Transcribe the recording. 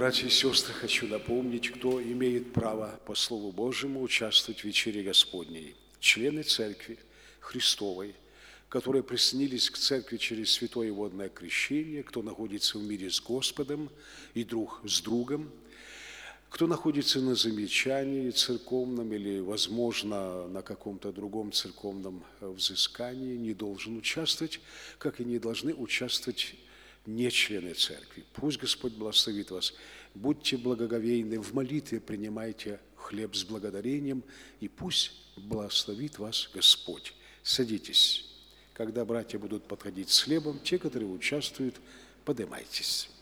братья и сестры, хочу напомнить, кто имеет право по Слову Божьему участвовать в вечере Господней. Члены Церкви Христовой, которые присоединились к Церкви через святое водное крещение, кто находится в мире с Господом и друг с другом, кто находится на замечании церковном или, возможно, на каком-то другом церковном взыскании, не должен участвовать, как и не должны участвовать не члены церкви. Пусть Господь благословит вас. Будьте благоговейны, в молитве принимайте хлеб с благодарением, и пусть благословит вас Господь. Садитесь. Когда братья будут подходить с хлебом, те, которые участвуют, поднимайтесь.